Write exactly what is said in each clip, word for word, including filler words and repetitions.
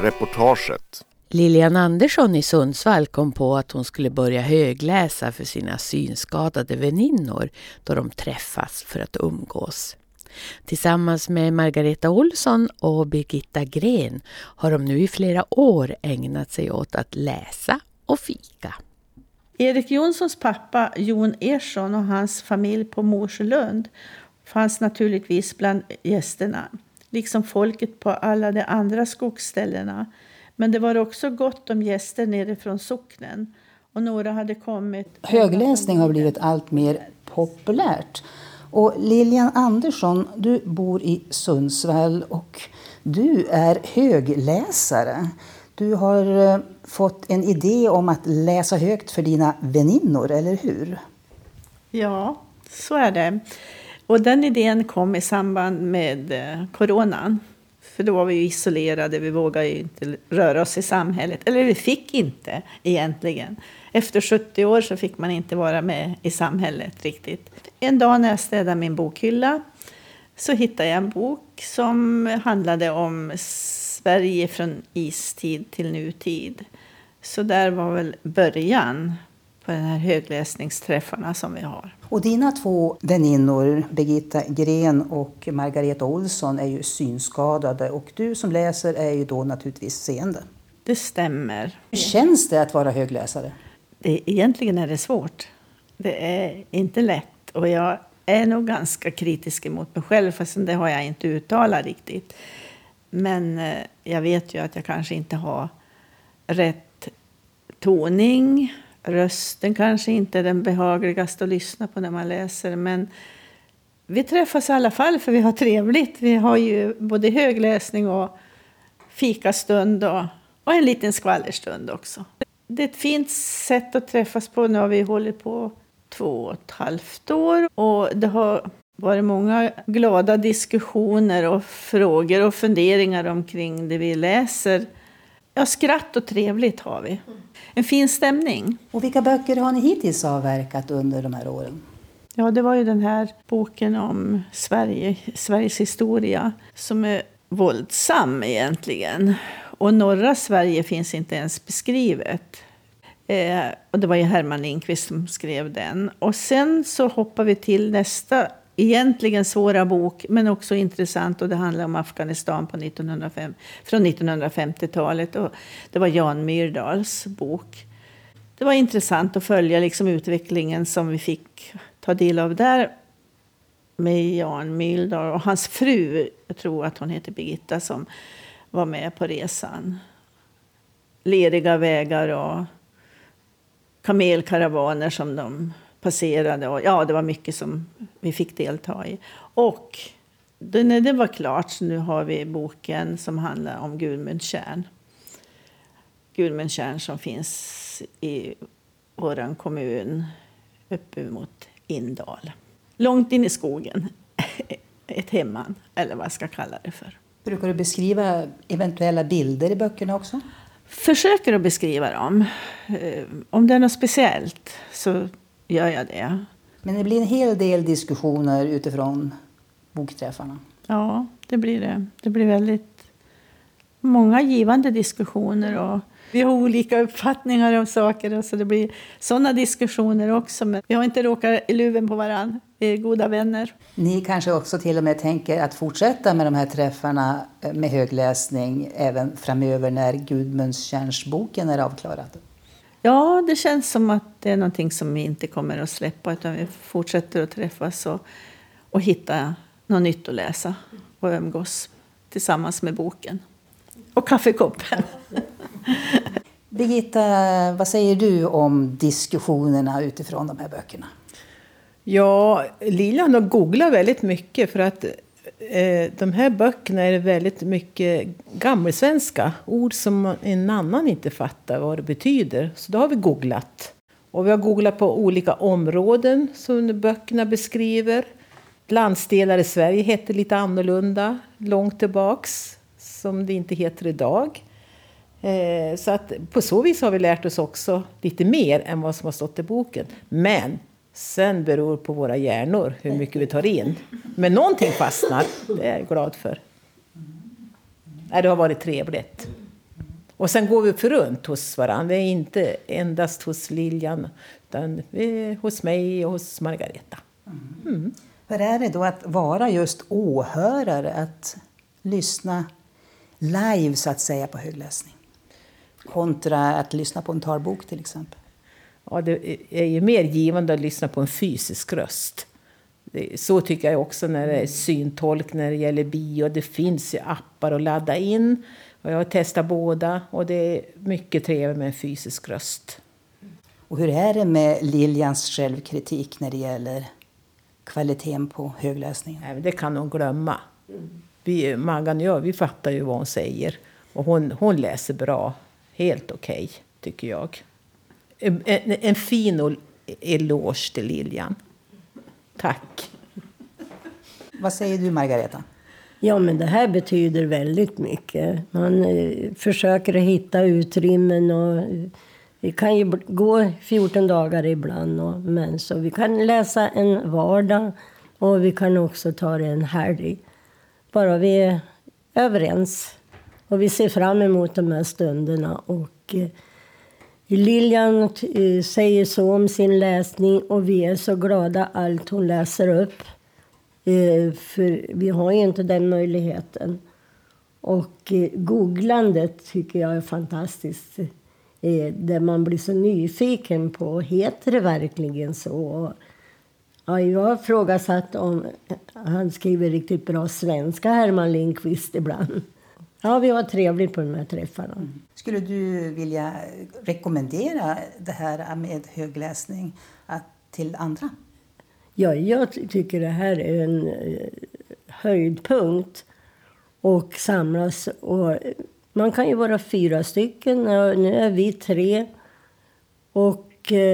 reportaget. Lilian Andersson i Sundsvall kom på att hon skulle börja högläsa för sina synskadade väninnor då de träffas för att umgås. Tillsammans med Margareta Olsson och Birgitta Gren har de nu i flera år ägnat sig åt att läsa och fika. Erik Jonssons pappa Jon Ersson och hans familj på Morselund fanns naturligtvis bland gästerna, liksom folket på alla de andra skogsställena. Men det var också gott om gäster nere från socknen och några hade kommit. Högläsning har blivit allt mer populärt. Och Lilian Andersson, du bor i Sundsvall och du är högläsare. Du har fått en idé om att läsa högt för dina väninnor, eller hur? Ja, så är det. Och den idén kom i samband med coronan. För då var vi ju isolerade, vi vågade ju inte röra oss i samhället. Eller vi fick inte egentligen. Efter sjuttio år så fick man inte vara med i samhället riktigt. En dag när jag städade min bokhylla så hittade jag en bok som handlade om Sverige från istid till nutid. Så där var väl början på den här högläsningsträffarna som vi har. Och dina två väninnor, Birgitta Gren och Margareta Olsson, är ju synskadade. Och du som läser är ju då naturligtvis seende. Det stämmer. Hur känns det att vara högläsare? Det, egentligen är det svårt. Det är inte lätt. Och jag är nog ganska kritisk emot mig själv. Fast det har jag inte uttalat riktigt. Men jag vet ju att jag kanske inte har rätt toning. Rösten kanske inte är den behagligaste att lyssna på när man läser. Men vi träffas i alla fall för vi har trevligt. Vi har ju både högläsning och fikastund och, och en liten skvallerstund också. Det är ett fint sätt att träffas på. Nu har vi hållit på två och ett halvt år. Och det har varit många glada diskussioner och frågor och funderingar omkring det vi läser. Ja, skratt och trevligt har vi. En fin stämning. Och vilka böcker har ni hittills avverkat under de här åren? Ja, det var ju den här boken om Sverige, Sveriges historia som är våldsam egentligen. Och norra Sverige finns inte ens beskrivet. Eh, och det var ju Herman Lindqvist som skrev den. Och sen så hoppar vi till nästa egentligen svåra bok, men också intressant, och det handlar om Afghanistan på nittonhundrafem, från nittonhundrafemtiotalet, och det var Jan Myrdals bok. Det var intressant att följa liksom utvecklingen som vi fick ta del av där med Jan Myrdal och hans fru, jag tror att hon heter Birgitta, som var med på resan. Leriga vägar och kamelkaravaner som de passerade, och ja, det var mycket som vi fick delta i. Och när det var klart så nu har vi boken som handlar om Gudmundstjärn. Gudmundstjärn som finns i vår kommun uppe mot Indal. Långt in i skogen. Ett hemman, eller vad jag ska kalla det för. Brukar du beskriva eventuella bilder i böckerna också? Försöker att beskriva dem. Om det är något speciellt så gör jag det. Men det blir en hel del diskussioner utifrån bokträffarna. Ja, det blir det. Det blir väldigt många givande diskussioner. Och vi har olika uppfattningar om saker. Och så det blir sådana diskussioner också. Men vi har inte råkat i luven på varandra. Vi är goda vänner. Ni kanske också till och med tänker att fortsätta med de här träffarna med högläsning även framöver när Gudmundstjärnsboken är avklarad? Ja, det känns som att det är någonting som vi inte kommer att släppa, utan vi fortsätter att träffas och, och hitta något nytt att läsa och umgås tillsammans med boken. Och kaffekoppen. Birgitta, vad säger du om diskussionerna utifrån de här böckerna? Ja, Lilian har googlat väldigt mycket för att eh, de här böckerna är väldigt mycket gammelsvenska. Ord som en annan inte fattar vad det betyder. Så då har vi googlat. Och vi har googlat på olika områden som böckerna beskriver. Landsdelar i Sverige heter lite annorlunda långt tillbaks, som det inte heter idag. Eh, så att på så vis har vi lärt oss också lite mer än vad som har stått i boken. Men sen beror på våra hjärnor hur mycket vi tar in. Men någonting fastnar, det är jag glad för. Det har varit trevligt. Och sen går vi för runt hos varandra. Vi är inte endast hos Lilian, utan vi är hos mig och hos Margareta. Mm. Hur är det då att vara just åhörare, att lyssna live så att säga på högläsning? Kontra att lyssna på en talbok till exempel. Ja, det är ju mer givande att lyssna på en fysisk röst. Så tycker jag också när det är syntolk, när det gäller bio. Det finns ju appar att ladda in. Och jag har testat båda och det är mycket trevligt med en fysisk röst. Och hur är det med Lilians självkritik när det gäller kvaliteten på högläsningen? Nej, det kan hon glömma. Vi, Maggan och jag, vi fattar ju vad hon säger. Och hon, hon läser bra. Helt okej, okay, tycker jag. En, en, en fin eloge till Lilian. Tack. Vad säger du, Margareta? Ja, men det här betyder väldigt mycket. Man eh, försöker att hitta utrymmen och eh, vi kan ju gå fjorton dagar ibland. Och, men så vi kan läsa en vardag och vi kan också ta det en helg. Bara vi är överens. Och vi ser fram emot de här stunderna. Och eh, Lilian eh, säger så om sin läsning och vi är så glada allt hon läser upp. Eh, för vi har ju inte den möjligheten. Och eh, googlandet tycker jag är fantastiskt. Eh, där man blir så nyfiken på, heter det verkligen så? Ja, jag har frågat om han skriver riktigt bra svenska, Herman Lindqvist, ibland. Ja, vi var trevligt på de här träffarna. Mm. Skulle du vilja rekommendera det här med högläsning till andra? Ja, jag tycker det här är en höjdpunkt och samlas. Och man kan ju vara fyra stycken, nu är vi tre. Och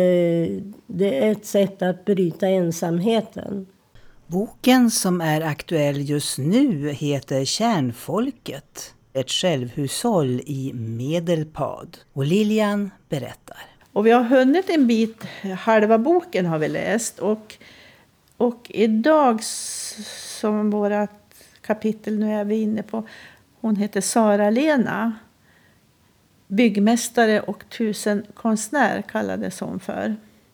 det är ett sätt att bryta ensamheten. Boken som är aktuell just nu heter Kärnfolket. Ett självhushåll i Medelpad. Och Lilian berättar. Och vi har hunnit en bit, halva boken har vi läst. Och, och idag som våra kapitel nu är vi inne på. Hon heter Sara-Lena. Byggmästare och tusenkonstnär kallades hon för.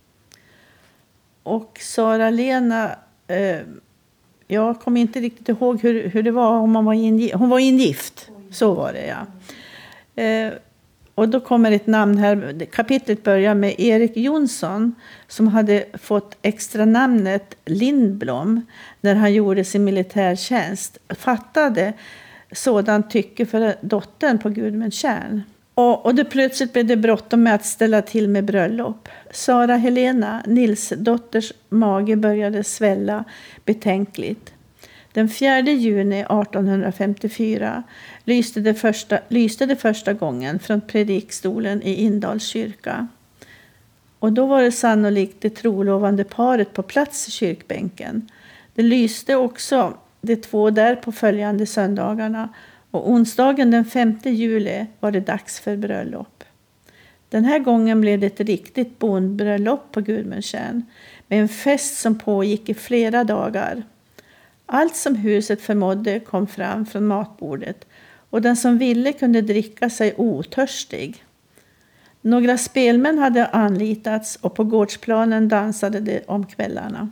Och Sara-Lena, eh, jag kommer inte riktigt ihåg hur, hur det var om man var ingift. Hon var ingift, så var det ja. Eh, och då kommer ett namn här, kapitlet börjar med Erik Jonsson som hade fått extra namnet Lindblom när han gjorde sin militärtjänst. Fattade sådant tycke för dottern på Gudmundstjärn. Och, och det plötsligt blev det bråttom med att ställa till med bröllop. Sara Helena, Nils dotters mage började svälla betänkligt. Den fjärde juni artonhundrafemtiofyra lyste det första, lyste det första gången från predikstolen i Indals kyrka. Och då var det sannolikt det trolovande paret på plats i kyrkbänken. Det lyste också de två där på följande söndagarna. Och onsdagen den femte juli var det dags för bröllop. Den här gången blev det ett riktigt bondbröllop på Gudmundstjärn. Med en fest som pågick i flera dagar. Allt som huset förmådde kom fram från matbordet. Och den som ville kunde dricka sig otörstig. Några spelmän hade anlitats och på gårdsplanen dansade de om kvällarna.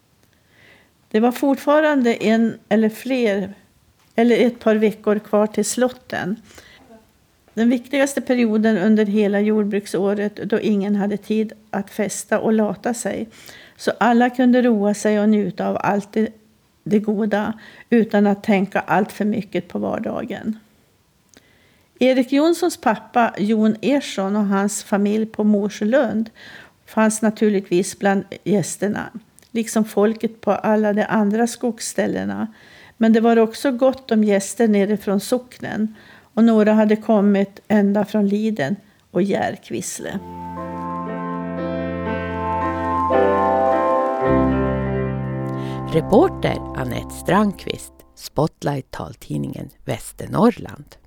Det var fortfarande en eller fler eller ett par veckor kvar till slotten. Den viktigaste perioden under hela jordbruksåret då ingen hade tid att festa och lata sig. Så alla kunde roa sig och njuta av allt det, det goda utan att tänka allt för mycket på vardagen. Erik Jonssons pappa Jon Ersson och hans familj på Morselund fanns naturligtvis bland gästerna. Liksom folket på alla de andra skogsställena. Men det var också gott om gäster nere från socknen. Och några hade kommit ända från Liden och Järkvissle. Reporter Anette Strandqvist, Spotlight taltidningen Västernorrland.